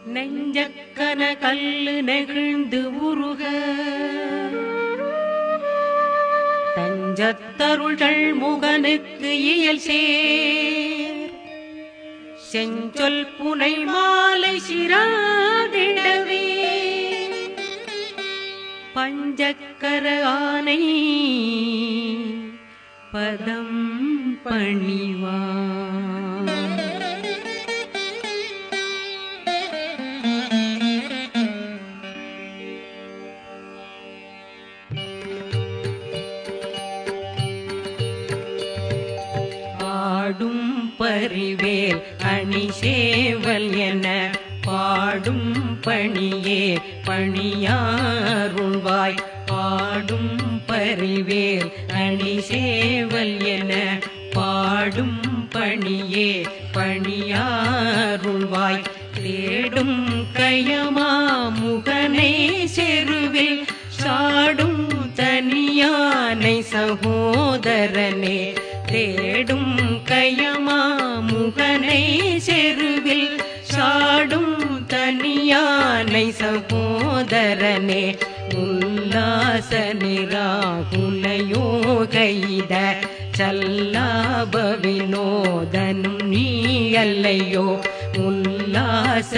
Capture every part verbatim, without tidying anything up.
நெஞ்சக்கன கல்லு நெகிழ்ந்து உருக தஞ்சத்தருள்கள் முகனுக்கு இயல் சேர் செஞ்சொல் புனை மாலை சிராதிடவே பஞ்சக்கர ஆனை பதம் பணிவார். பாடும் பரிவேல் அணி சேவல் என பாடும் பணியே பணியாருள்வாய். பாடும் பரிவேல் அணி சேவல் என பாடும் பணியே பணியாருள்வாய். தேடும் கயமா முகனை செருவில் சாடும் தனியானை சகோதரனே. தேடும் கயமா முகனை செருவில் சாடும் தனியானை சகோதரனே. உல்லாச நிராகுலயோகைத சல்லாப வினோதனும் நீ அல்லையோ. உல்லாச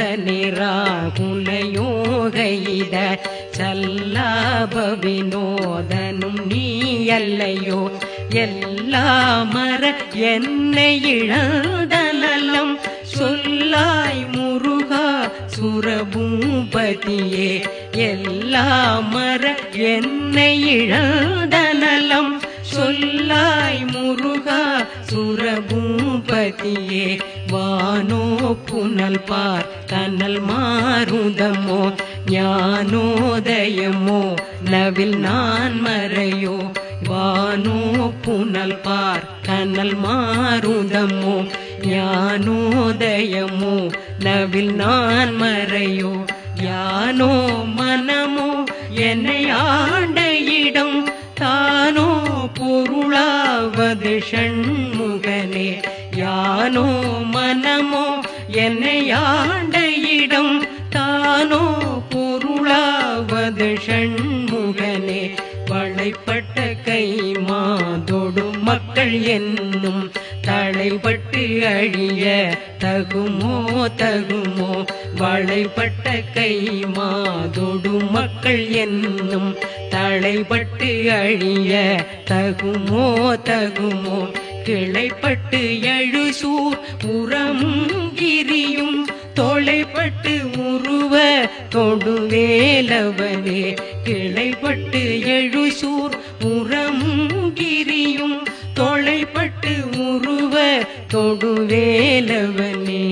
நிராகுலயோகைத சல்லாப வினோதனும் நீ அல்லையோ. எல்லா மர என்னை இழந்த நலம் சொல்லாய் முருகா சுரபூபதியே. எல்லா மர என்னை இழந்த நலம் சொல்லாய் முருகா சுரபூபதியே. வானோ புனல் பார் கனல் மாருதமோ ஞானோதயமோ நவில் நான் மறையோ. வானோ புனல் பார் கனல் மாருதமோ ஞானோதயமோ நவில் நான் மறையோ. யானோ மனமோ என்னை ஆண்ட இடம் தானோ பொருளாவது ஷண்முகனே. யானோ மனமோ என்னை ஆண்ட இடம் தானோ பொருளாவது ஷண்முகனே. வளைப்பட்ட கை மாதொடு மக்கள் என்னும் தளைப்பட்டு அழிய தகுமோ தகுமோ. வளைப்பட்ட கை மாதொடு மக்கள் என்னும் தளைப்பட்டு அழிய தகுமோ தகுமோ. கிளைப்பட்டு எழுசூர் புறங்கிரியும் தொலைப்பட்டு உருவ தொடுவேலவனே. கிளைப்பட்டு எழுசூர் புறங்கிரியும் தொலைப்பட்டு உருவ தொடுவேலவனே.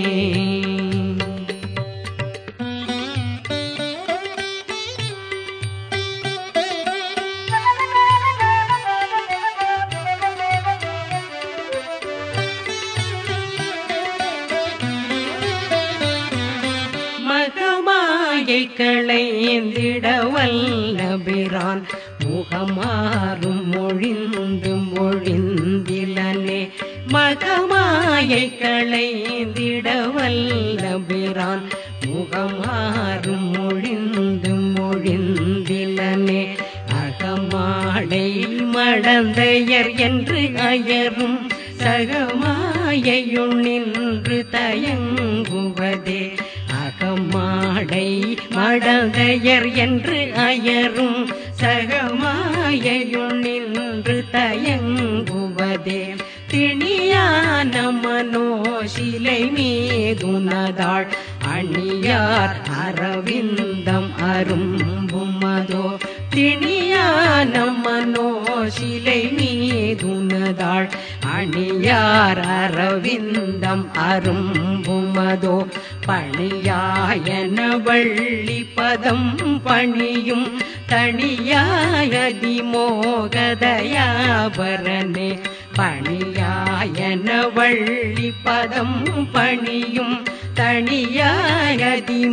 மகமாயை களைந்திட வல்லபிரான் முகமாறும் மொழிந்து மொழிந்திலனே. மகமாயை களைந்திட வல்லபிரான் முகமாறும் மொழிந்து மொழிந்திலனே. அகமாடை மடந்தையர் என்று அயரும் சகமாயையுள் நின்று தயங்குவதே. அகமாடை மடந்தையர் என்று அயரும் சகமாயையுள் நின்று தயங்குவதே. திணியான மனோசிலை மீதுனதாள் அணியார் அரவிந்தம் அரும்புமதோ. திணியான மனோசிலை மீதுனதாள் அணியார் அரவிந்தம் அரும்புமதோ. பணியாயன வள்ளி பதம் பணியும் தனியாயதி மோகதயாபரனே. பணியாயன வள்ளி பதம் பணியும் தனியாயதி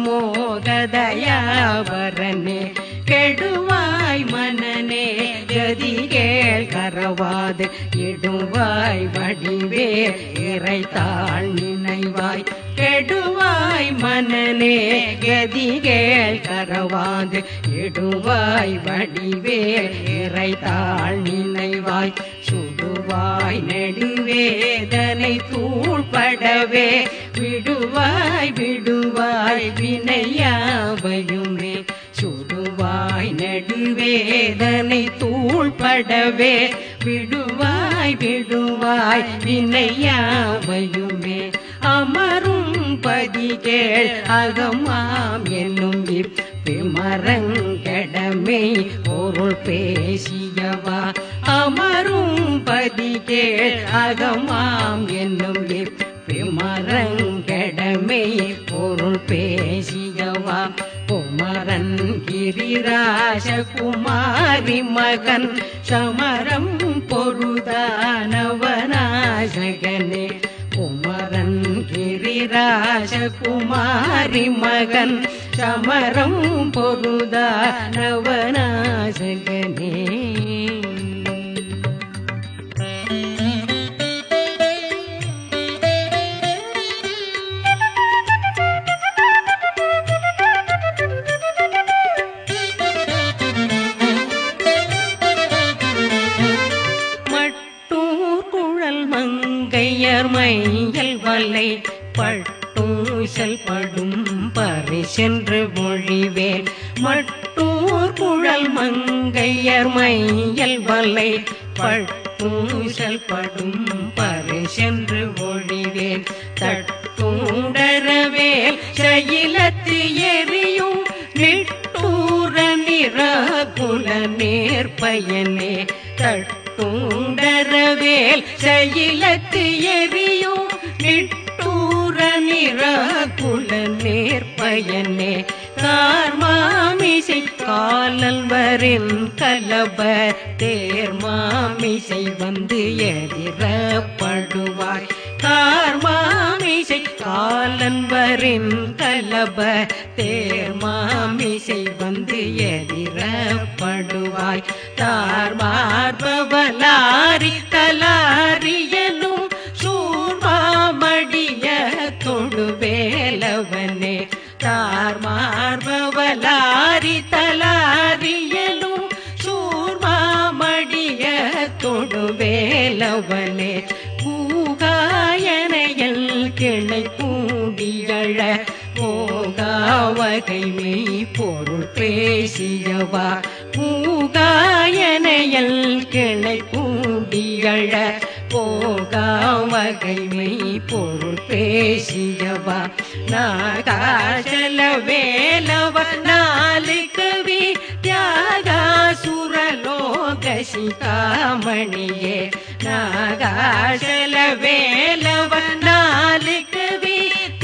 மோகதயாவரனே கெடுவாய் மனனே கதிகேள் கரவாது இடுவாய் வடிவே இறைத்தாள் நினைவாய் கெடுவாய் மனனே கதிகேள் கரவாது இடுவாய் வடிவே இறைத்தாள் நினைவாய் சுடுவாய் நெடுவேதனை தூள்படவே விடுவாய் விடுவாய் வினையாவையுமே சுடுவாய் நெடுவேதனை தூள்படவே விடுவாய் விடுவாய் வினையாவையுமே அமரும் பதிகேள் அகமாம் என்னும் விமரங்கடமே பொருள் பேசியவா அமரும் பதிகேள் அகமாம் என்னும் விமரங்கடமே பொருள் பேசியவா குமரன் கிரிராஜ குமாரி மகன் சமரம் பொருதானவனாசகனே குமரன் கிரிராஜ குமாரி மகன் சமரம் பொருதானவனாசகனே மையல் வல்லை பட்டூசல் படும் பறி சென்று மொழிவேல் மட்டூர் குழல் மங்கையர் மையல் வல்லை பட்டூசல் படும் பறி சென்று மொழிவேல் தட்டூடரவேல் சயிலத்து எரியும் நிட்டூர நிறகுல நேர்பயனே தட்டூடரவேல் சயிலத்து எரியும் நிட்டூர நிறகுல நேர்பயனே கார்மாமிசை காலல்வரின் கலப தேர்மாமிசை வந்து எதிரப்படுவாய் கார்மாமிசை காலன்பரின் கலப தேர்மாமிசை வந்து எதிரப்படுவாய் தார்மார்பவலாரி தலாரியனும் சூர்மாமடிய தொடுவேலவனே தார்மார்பவலாரி தலாரியனும் சூர்மாமடிய தொடுவேலவனே பூகாயனையல் கிளை கூடியழ போகாவகை மெய் பொருள் பேசியவா பூகாயனையல் கிளை கூடியழ போகாவகை மெய் பொருள் பேசியவா நாகாசல வேலவ நாலு கவி தியாகாசுரலோக சிகாமணியே நாகாசல வேலவ நாலு கவி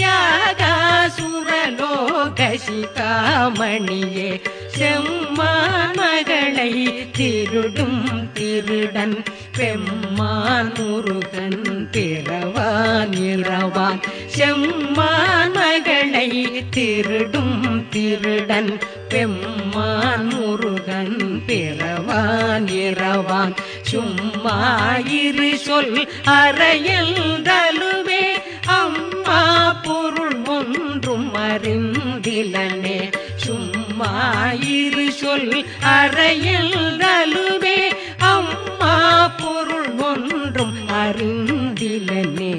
தியாகாசுரலோக சிகாமணியே செம்மான் மகளை திருடும் திருடன் பெம்மான் முருகன் பிறவான் இரவான் செம்மான் மகளை திருடும் திருடன் பெம்மான் முருகன் பிறவான் இரவான் சும்மா இரு சொல் அறையில் தலுவே அம்மா பொருள் ஒன்றும் அறிந்திலனே சும்மா இரு சொல் அறையில் தலுவே அம்மா பொருள் ஒன்றும் அறிந்திலனே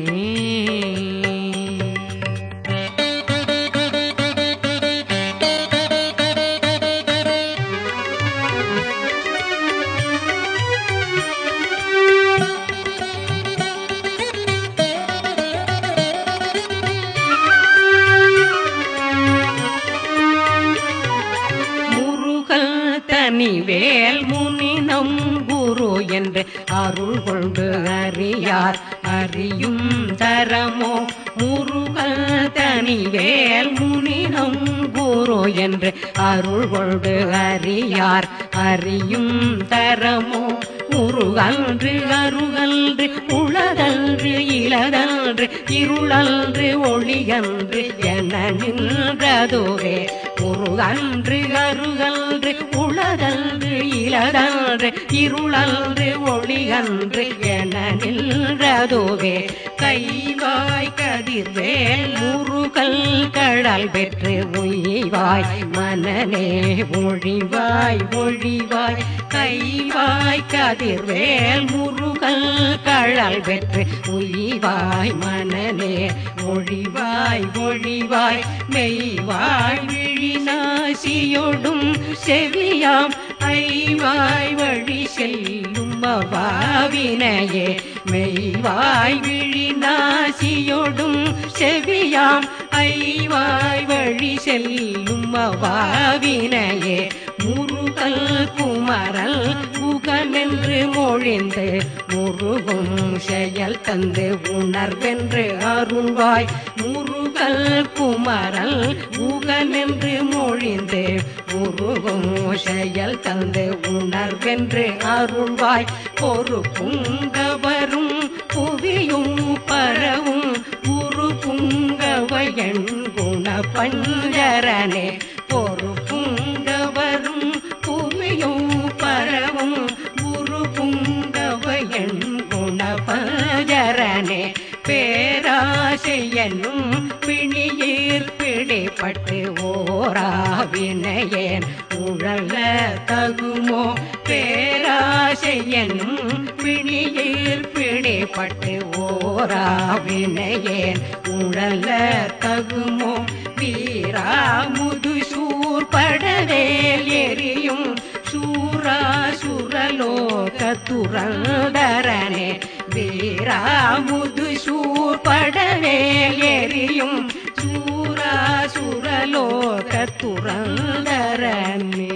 வேல் முனினம் குரு என்று அருள் கொண்டு அறியார் அறியும் தரமோ முருகல் தனிவேல் முனினம் குரு என்று அருள் கொண்டு அறியார் அறியும் தரமோ உருகன்று அருகன்று உளதன்று இளதன்று இருளன்று ஒளியன்று என நின்றதுவே உருகன்று அருகன்று உளதன்று இளதன்று இருளன்று ஒளியன்று என நின்றதுவே கைவாய் கதிர்வேல் முருகல் கடல் பெற்று உய்வாய் மனனே ஒழிவாய் ஒழிவாய் கைவாய் கதிர்வேல் முருகல் கடல் பெற்று உய்வாய் மனனே ஒழிவாய் ஒழிவாய் மெய்வாய் விழிநாசியொடும் செவியாம் ஐவாய் வழி செல்லும் அவாவினையே மெய்வாய் விழிநாசியொடும் செவியாம் ஐவாய் வழி செல்லும் அவாவினையே முருகல் குமரல் முகமென்று மொழிந்து முருகும் செயல் தந்து உணர்வென்று அருள்வாய் முருகல் குமரல் முகமென்று மொழிந்து முருகும் செயல் தந்து உணர்வென்று அருள்வாய் பொறுப்புங்கவரும் புவியும் பரவும் குரு புங்கவயன் குண பஞ்சரனே பொறுப்புங்கவரும் புவியும் பரவும் குரு புங்கவயன் குண பஞ்சரனே பேராசையனும் பிணியீர் பிடிப்பட்டு ஓராவினையேன் உழல தகுமோ பேராசையனும் பிணியீர் பிடிப்பட்டு ஓராவினையேன் உழல தகுமோ வீரா முதுசூர் படவேல் எரியும் சூரா சுரலோக துரந்தரனே வீரா முதுசூர் படவேல் எரியும் சூரா சுரலோக துரந்தரனே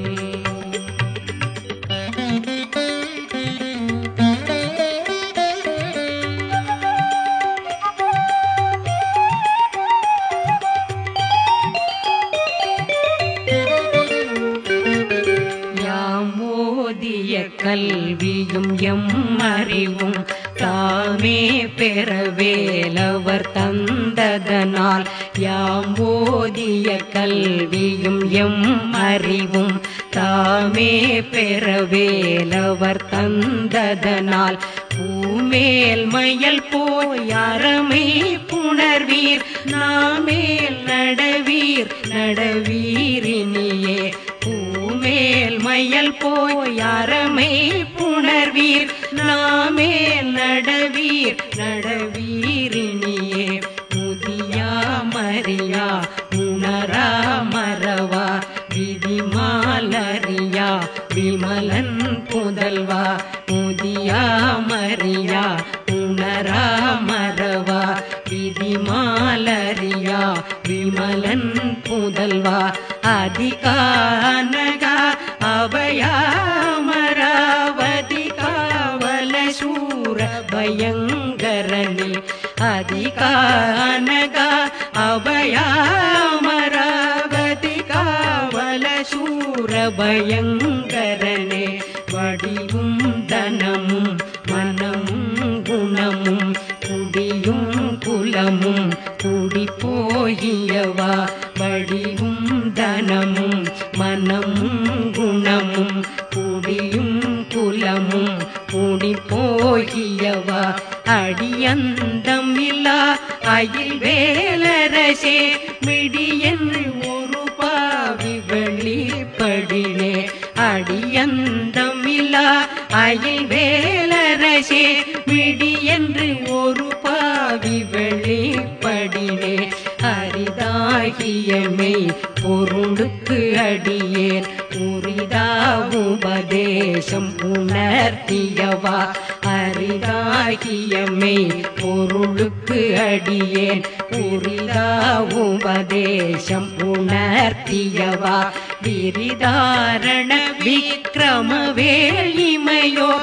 கல்வியும் எம் அறிவும் தாமே பெறவேலவர் தந்ததனால் யாம் ஓதிய கல்வியும் எம் அறிவும் தாமே பெறவேலவர் தந்ததனால் பூமேல் மயல் போய் அறமை புணர்வீர் நாமேல் நடவீர் நடவீரினியே பூமேல் மயல் போய் அறமை புணர்வீர் நாமேல் நடவீர் நடவீரினியே முதியா மரியா உணரா மறவா விதிமாலரியா விமலன் புதல்வா முதியா மரியா உணரா மறவா விதிமாலரியா விமலன் புதல்வா அதிகானகா அபயாமராவதி காவல சூர பயங்கரணி அதிகானகா அபயாமராவதி காவல சூர பயங்கரணே வடிவும் தனமும் மனமும் குணமும் குடியும் குலமும் குடி போகியவா வடிவும் தனமும் மனமும் குணமும் குடியும் குலமும் குடி போகியவா அடியந்தம் இல்லா அயில் வேலரசே மிடியன் ஒரு பாவி வெளிப்படினே அடியந்தம் இல்லா அயில் வேலரசே மிடியன்று ஒரு பாவி வெளிப்படினே அரிதாகியமை பொருளுக்கு அடியேன் உரிதா உபதேசம் உணர்த்தியவா அரிதாகியமை பொருளுக்கு அடியேன் உரிதா உபதேசம் உணர்த்தியவா விரிதாரண விக்ரம வேலிமையோர்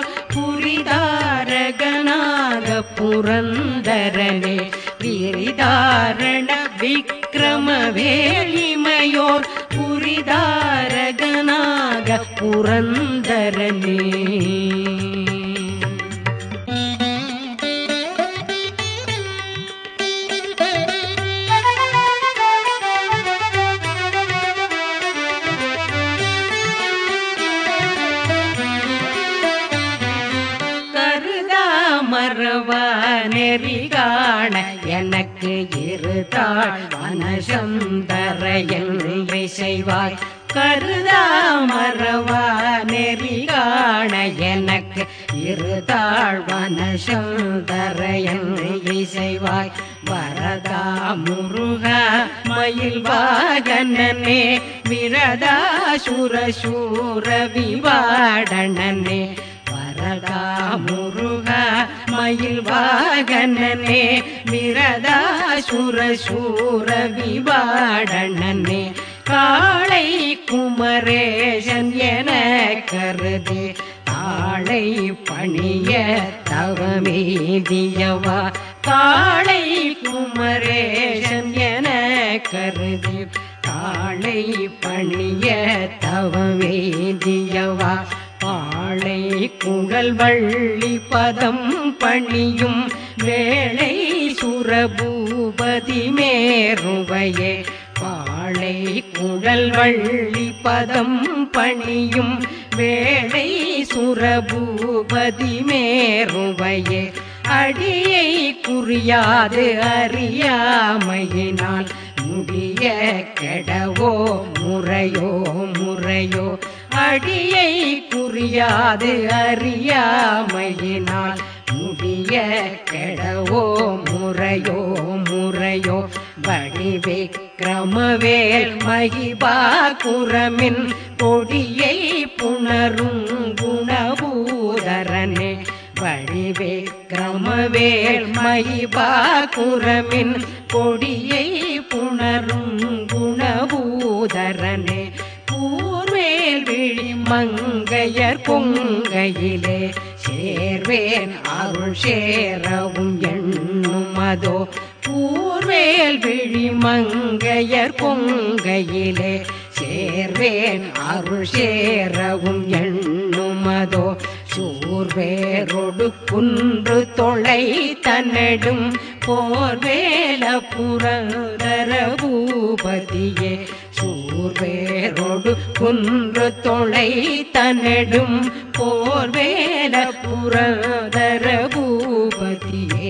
புரிதாரகனாக புரந்தரனே விரிதாரண விக்ரம வேலிமையோர் புரிதாரகனாக புரந்தரனே. மறவா நெறி காண எனக்கு இருதாள் வனசந்தரையன் செய்வாய். கருதா மறவா நெறி காண எனக்கு இருதாள் வனசந்தரையன் செய்வாய். வரதா முருகா மயில் வாகனனே விரதா சுரசூர விவாடனனே. வரதா முருகா மயில் வாகனனே விரதா சுரசூர விவாடனனே. காளை குமரேசன் என கருதி தாளை பணிய தவமேதியவா. காளை குமரேசன் என கருதி தாளை பணிய தவமேதியவா. பாளை குழல் வள்ளி பதம் பணியும் வேளை சுரபூபதி மேருவையே. பாளை குழல் வள்ளி பதம் பணியும் வேளை சுரபூபதி மேருவையே. அடியை குறியாது அறியாமையினால் முடிய கெடவோ முறையோ முறையோ. அடியை குறியாது அறியாமையினால் முடிய கெடவோ முறையோ முறையோ. வடிவிக்கிரமவேல் மகிபாகுரமின் கொடியை புணரும் குணபூதரனே. வடிவிக்கிரமவேல் மகிபாகுரமின் கொடியை புணரும் குணபூதரனே. பூர்வேல் விழி மங்கையர் பொங்கையிலே சேர்வேன் அருள் சேரவும் எண்ணும் அதோ. பூர்வேல் விழி மங்கையர் பொங்கையிலே சேர்வேன் அருள் சேரவும் எண்ணும் அதோ. சூர்வேரோடு குன்று தொலை தன்னடும் போர்வேல புரந்தர பூபதியே. சூர்வேரோடு குன்று தொலை தன்னடும் போர்வேல புரந்தர பூபதியே.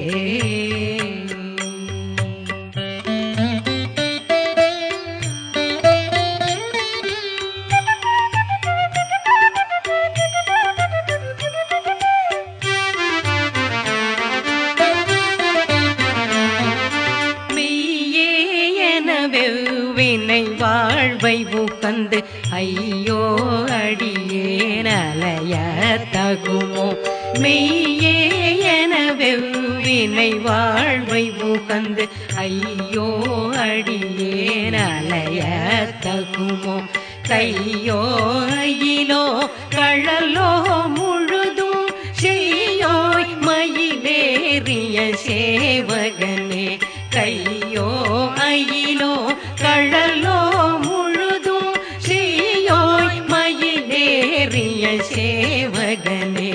வினை வாழ்வை உகந்து ஐயோ அடியேன் அலைய தகுமோ. மெய்யே என வெவ்வினை வாழ்வை உகந்து ஐயோ அடியேன் அலைய தகுமோ. கையோ அயிலோ கழலோ முழுதும் செய்யோய் மயிலேறிய சேவகனே. கையோ அயிலோ கழலோ முழுதும் செய்யோய் மயிலேறிய சேவகனே.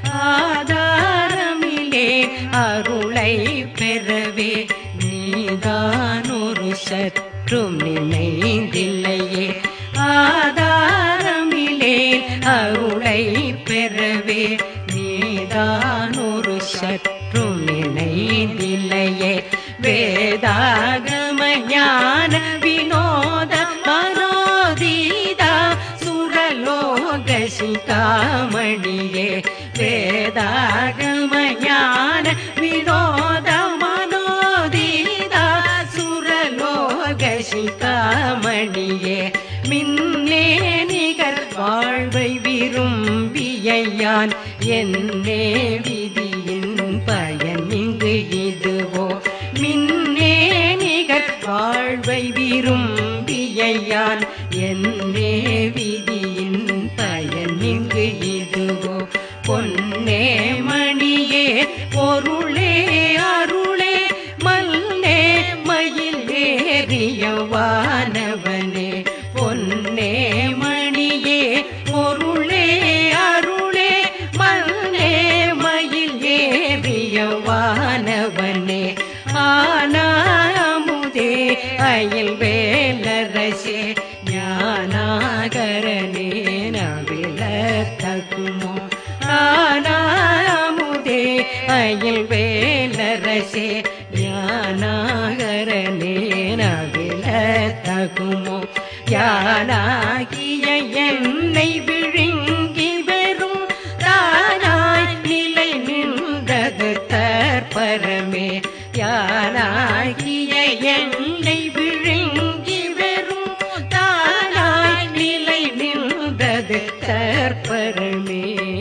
ஆதாரமிலே அருளை பெறவே நீதான் ஒரு சற்றும் நினைந்தில்லையே. ஆதாரமிலே அருளை பெறவே நீதான் ஒரு சற்றும் நினைந்தில்லையே. வேதாகம ஞான வினோத மனோதீதா சுரலோக சிகாமணியே. வேதாகம ஞான வினோத மனோதீதா சுரலோக சிகாமணியே. மின்னே நிகர் வாழ்வை விரும்பியான் என்னே விதியின் பயன் இங்கு இதுவோ. மின்னே நிகர் வாழ்வை விரும்பியான் என்னே விதியின் பயன் இங்கு இதுவோ. பொன்னே மணியே பொருளே அருளே மல்லே மயில் ஏறிய வானவனே. பொன் அயில் வேலரசே ஞானாகரனே நவில தகுமோ ஆனாமுதே அயில் வேலரசே ஞானாகரனே நவில தகுமோ யானாகிய என்னை விழுங்கி வெறும் தானாய் நிலை நின்றது தற்பரமே யானாகிய என்னை விழுங்கி வெறும் தானாய் நிலை நின்றது தற்பரமே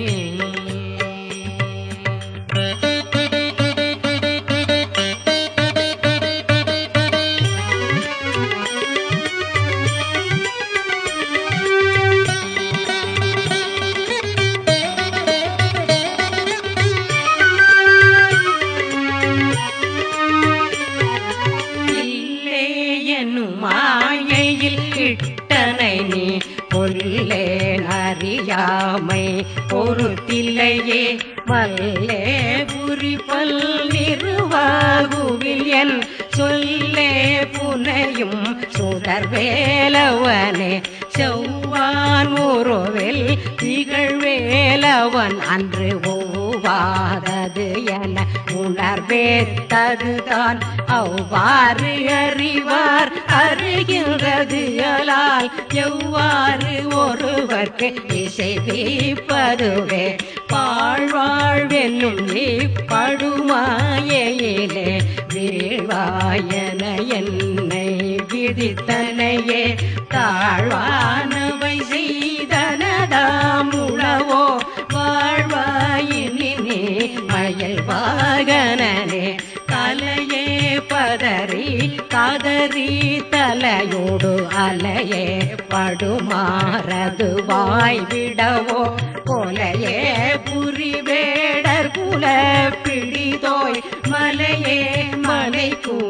அறியாமை பொறுத்தில்லையே வல்லே புரி பல் நிறுவாகுவில் என் சொல்லே புனையும் சுடர்வேலவனே செவ்வான் உருவில் திகழ்வேலவன் அன்று ஒவ்வாதது என உணர்வேத்ததுதான் அவ்வாறு அறிவார் அறிகின்றது அலால் எவ்வாறு ஒருவர்க்கு இசைவிப்பதுவே பாழ்வாழ்வென்னும் இப்படுமாயிலே வீழ்வாயன என்னை விதித்தனையே தாழ்வானவை செய்தனதாமுளவோ வாழ்வாயினி மயில் வாகனனே கலையே பதறி கதறி தலையோடு அலையே படுமாறது வாய்விடவோ கொலையே புரிவேடர் குல பிடிதோய் மலையே மலை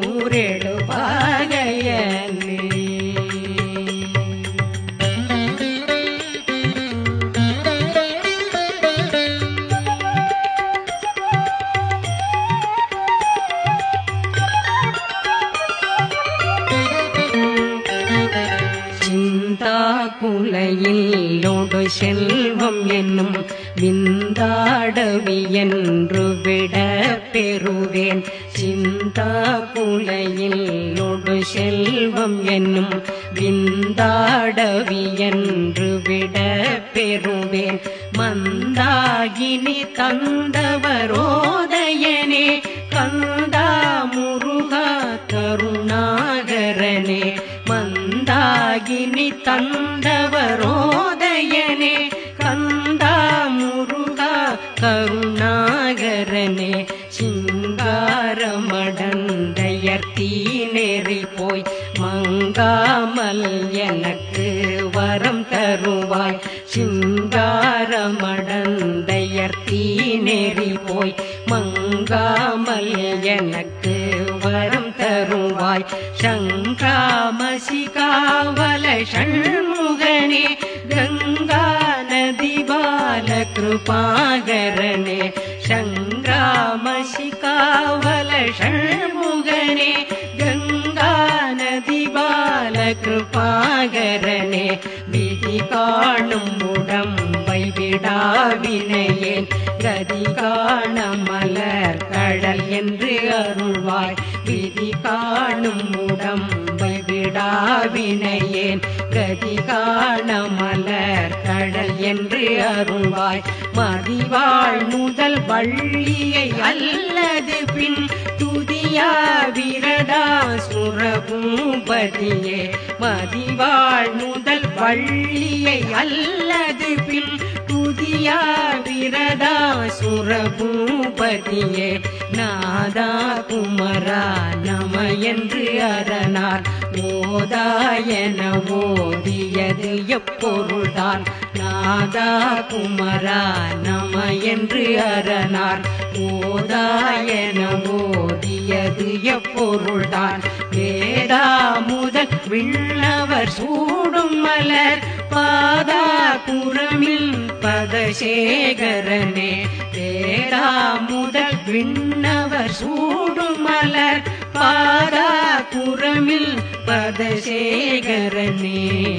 கூரெழுவாகையனே குலையிலோடு செல்வம் என்னும் விந்தாடவி என்று விட பெறுவேன் சிந்தா குலையிலோடு செல்வம் என்னும் விந்தாடவி என்று விட பெறுவேன் மந்தாகினி தந்தவரோதயனே கந்தா முருகா கருணாகரனே மந்தாகினி தந்தவரோதயனே கந்தா முருகா கருணாகரனே சிங்காரமடந்தையர் தீநெறி போய் மங்காமல் எனக்கு வரம் தருவாய் சிங்காரமடந்தையர் தீநெறி போய் மங்காமல் எனக்கு வரம் தருவாய் சங்கிராமசிகாவல ஷண்முகனே கங்கா நதி பால கிருபாகரனே சங்கிராமசிகாவல ஷண்முகனே கங்கா நதி பால கிருபாகரனே விதி காணும் உடம்பை விடாவினையேன் கதி காண மலர் கடல் என்று அருள்வாய் விதி காணும் உடம்பை விடாவினையேன் கதி காண மலர் கடல் என்று அருள்வாய் மதிவாள் முதல் வள்ளியை அல்லது பின் துதியா விரடா சுரபூபதியே மதிவாள் முதல் வள்ளியை அல்லது பின் துதியா விரடா சுரபூபதியே நாதா குமரா நம என்று அரணார் ஓதாயன ஓதியது எப்பொருள்தான் நாதா குமரா நம என்று அரணார் ஓதாயன ஓதியது எப்பொருள்தான் வேதா முதல் விண்ணவர் சூடும் மலர் பாதா குரமில் பதசேகரனே வேதா முதல் விண்ணவர் சூடும் மலர் பாதா குரமில் பதசேகரனே.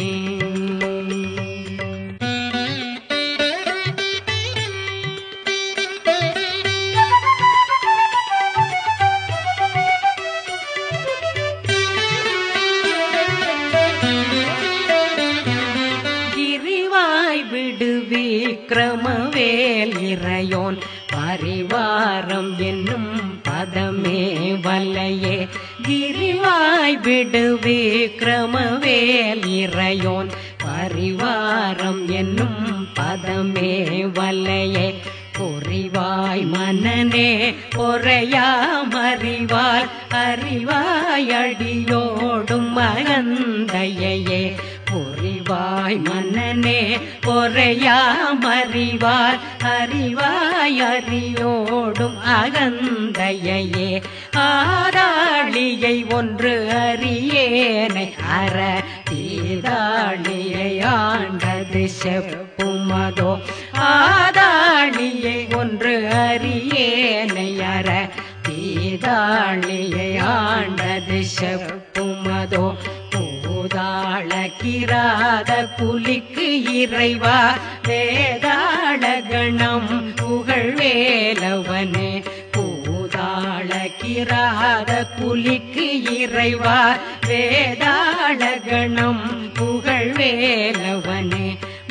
விக்கிரமவேல் இறையோன் பரிவாரம் என்னும் பதமே வல்லையே. கிரிவாய் விடு விக்கிரமவேல் இறையோன் பரிவாரம் என்னும் பதமே வல்லையே. பொறிவாய் மனனே பொறையாமறிவாய் அறிவாய் அடியோடும் மகந்தையே. பொறிவாய் மனனே பொறையாமறிவாய் அறிவாய் அறியோடும் அகந்தையே. ஆதாளியை ஒன்று அறியேனை அற தீதாளியை ஆண்டது செப்புமதோ. ஆதாளியை ஒன்று அறியேனை அற தீதாளியை ஆண்டது செப்புமதோ. பூதாள கிராத புலிக்கு இறைவா வேதாள கணம் புகழ்வேலவனே. பூதாள கிராத புலிக்கு இறைவா வேதாள கணம் புகழ்வேலவனே.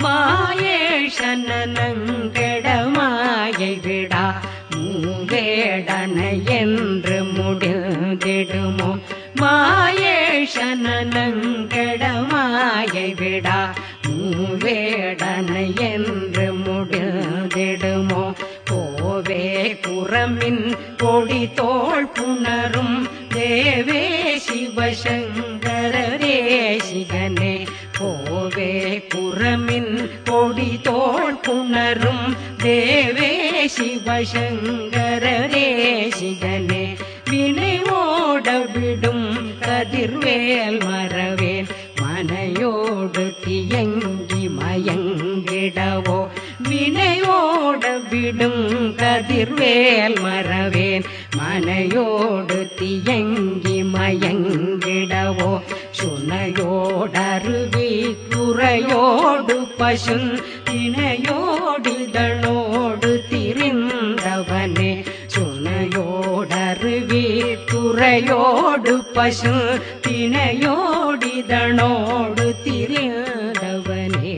மாயேஷனங்கெடமாயை விடா மூவேடனை என்று முடிந்திடுமோ. மாயேஷனங்கெடமாயை விடா மூவேடனை என்று முடிந்திடுமோ. கோவே குரமின் கொடி தோள் புணரும் தேவே சிவசங்கர தேசிகனே. கோவே குரமின் கொடி தோள் புணரும் தேவே சிவசங்கர தேசிகனே. வினை ஓட விடும் கதிர்வேல் மறவேன் மனையோடு தியங்கி மயங்கிடவோ. வினையோட விடும் கதிர்வேல் மறவேன் மனையோடு தியங்கி மயங்கிடவோ. சுனையோடருவி துறையோடு பசுன் தினையோடிதழோடு திரிந்தவனே. சுனையோடருவி துறையோடு பசு தினையோடிதழோடு திரிந்தவனே.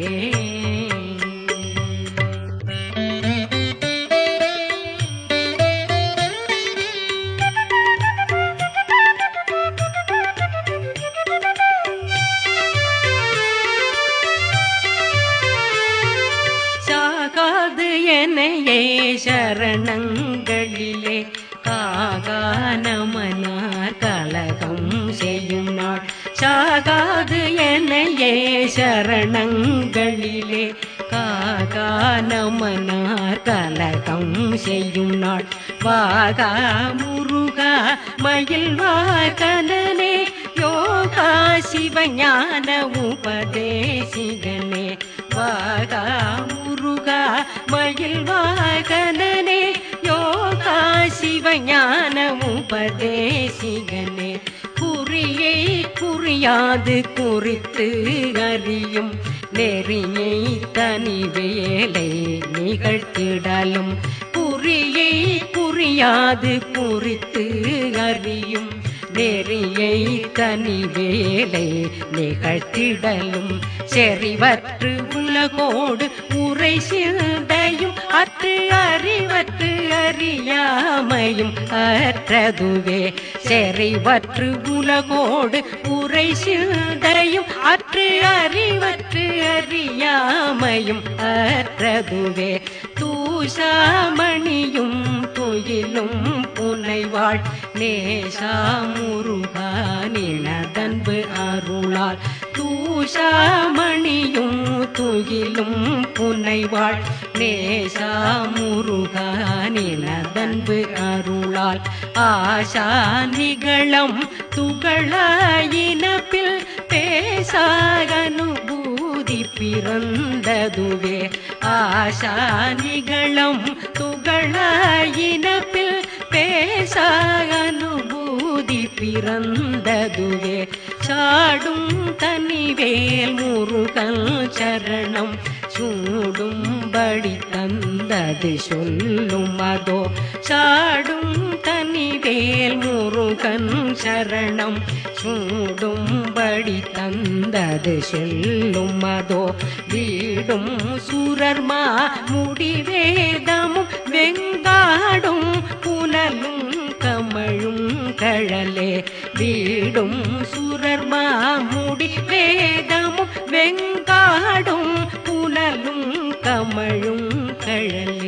என்னையே சரணங்களிலே காகானமனார் கலகம் செய்யும் நாள். சாகாது என்னையே சரணங்களிலே காகானமனார் கலகம் செய்யும் நாள். வாகா முருகா மயில் வாகனனே யோகா சிவஞான உபதேசிகனே. வாகா முருகா மயில் வாகனனே யோகா சிவஞான உபதேசிகனே. குறியை குறியாது குறித்து அறியும் நெறியை தனி வேலை நிகழ்த்திடலும். குறியை குறியாது குறித்து அறியும் நெறியை தனி வேலை நிகழ்த்திடலும். செறிவற்று உலகோடு உரை சிந்தையும் அற்று அறிவற்று அறியாமையும் அற்றதுவே. செறிவற்று உலகோடு உரை சிந்தையும் அற்று அறிவற்று அறியாமையும் அற்றதுவே. தூசாமணியும் துயிலும் புனைவாள் நேசா முருகா நினதன்பு அருளால். தூசாமணியும் துயிலும் புனைவாள் நேசா முருகா நினதன்பு அருளால். ஆசா நிகழம் துகளாயினப்பில் பேசாக அனுபூதி பிறந்ததுவே. ஆசா நிகழம் துகளாயினப்பில் பேசாக அனுபூதி பிறந்ததுவே சாடும் தனிவேல் முருகன் சரணம் சூடும்படி தந்தது சொல்லும் அதோ சாடும் தனிவேல் முருகன் சரணம் சூடும்படி தந்தது சொல்லும் அதோ வீடும் சுரர்மா முடிவேதமும் வெங்காடும் புனலும் கமழும் கழலே வீடும் சுரர்மா முடிவேதமும் வெங்காடும் புனலும் கமழும் கழலே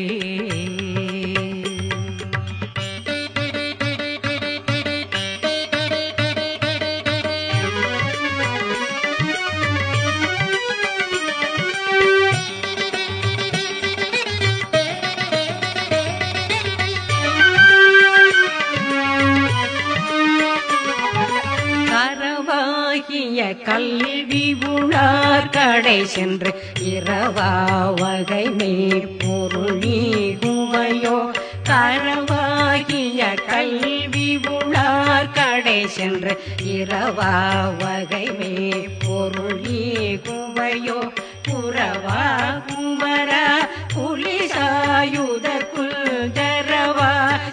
கல்வி உணார் கடை சென்று இரவா வகை மேற்பொருளி குவையோ கரவாகிய கல்வி உணார் கடை சென்று இரவா வகை மேற்பொருளி குவையோ புறவா குமர புலிசாயுத குல்ஜரவா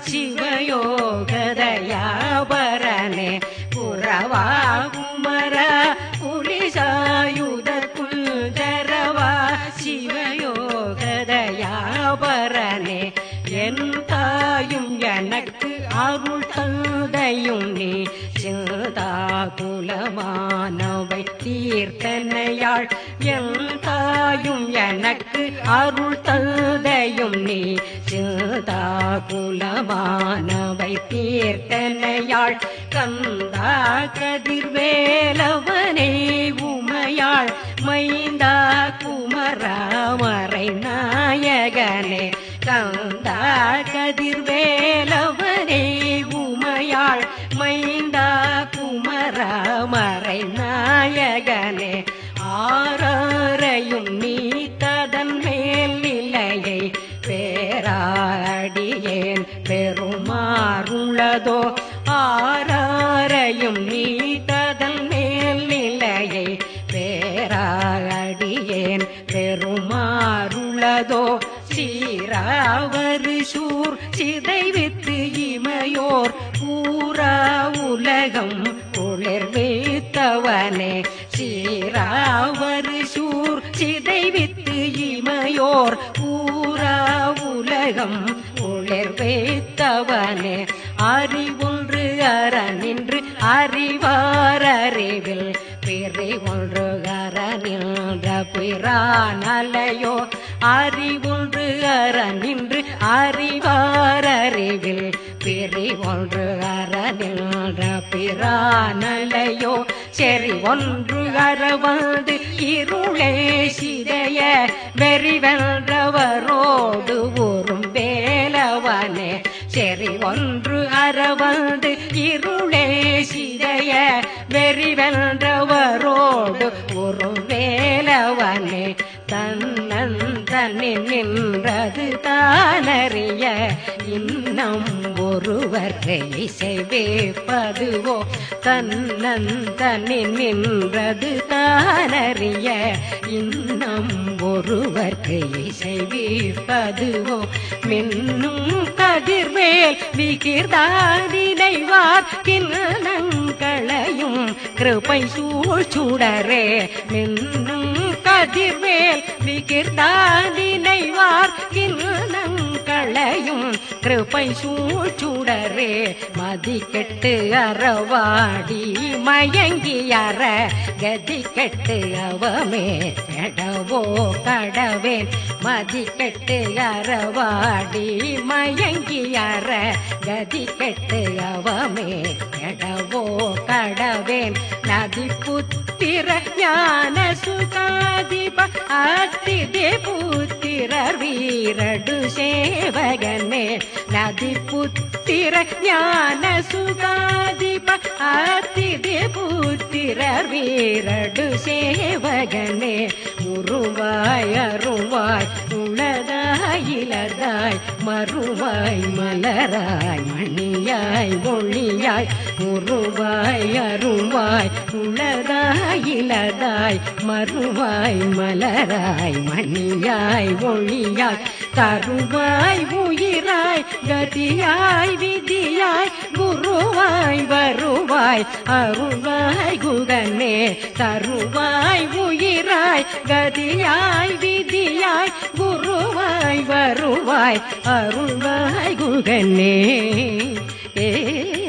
சிவயோகதயாபரனே புறவா குமர புலிசாயுத குல்ஜரவா சிவயோகதயாபரனே என் தாயும் எனக்கு அருள் தந்தையும் நீ சிந்தா குலமானவை தீர்த்தனையாள் என் தாயும் எனக்கு அருள் தந்தையும் நீ சிந்தா குலமானவை தீர்த்தனையாள் கந்தா கதிர்வேலவனே உமையாள் மைந்தா குமராமரை நாயகனே கந்தா கதிர்வேலவனே உமையாள் மைந்தா குமராமரை நாயகனே ஆறாரையும் நீ ததன் மேல் நிலையை பேராடியேன் பெருமாறுள்ளதோ ஆறாரையும் நீ ததன் மேல் நிலையை பேராடியேன் பெருமாறுள்ளதோ சீராவரு சூர் சிதைவித்து இமையோர் பூரா உலகம் குளிர் வைத்தவனே சீராவரு சூர் சிதைவித்து இமையோர் பூரா உலகம் குளிர் வைத்தவனே அறிவொன்று அறநின்று அறிவார் அறிவில் பிறை ஒன்று அறநின்ற பிரானலையோ அறிவொன்று அறநின்று அறிவார் அறிவில் பிறை ஒன்று அறநின்ற பிரானலையோ செறி ஒன்று அறவது இருளே சிதைய வெறிவென்றவரோடு ஊரும் வேலவனே செறி ஒன்று அறவது இருளே சிதைய வெறிவென்றவரோடு ஊரும் வேலவனே தன்னன் தன்னில் நின்றது தானறிய இன்னும் ஒருவரை செய்வேப்பதுவோ தன்னன் தன்னில் நின்றது தானறிய இன்னும் ஒருவரை செய்வேப்பதுவோ மின்னும் கதிர்வேல் விகிர்தானினைவார் கிண்ணங்களையும் கிருபை சூழ்ச்சுடரே மின்னும் கதிர்வேல் விகிர்தானினைவார் கிண்ணங்களையும் கிருபை சூழ்ச்சுடரே மதி கெட்டு அறவாடி மயங்கி அற கதி கெட்டு அவமே கடவோ கடவேன் மதி கெட்டு அறவாடி மயங்கி அற கதி கெட்டு அவமே கடவோ கடவேன் நதி புத்திர ஞான சுகாதிப அத்திதே புத்திரர் வீரடு சேவகனே நதி புத்திர ஞான சுகாதிப அத்திதே புத்திரர் வீரடு சேவகனே உருவாய் அருவாய் உளதாய் இலதாய் மறுவாய் மலராய் மணியாய் ஒளியாய் உருவாய் அருவாய் உளதாய் இலதாய் மறுவாய் மலராய் மணியாய் ஒளியாய் தருவாய் உயிராய் கதியாய் விதியாய் குருவாய் வருவாய் அருவாய் குகனே தருவாய் உயிராய் கதியாய் விதியாய் குருவாய் வருவாய் அருள்வாய் குகனே ஏ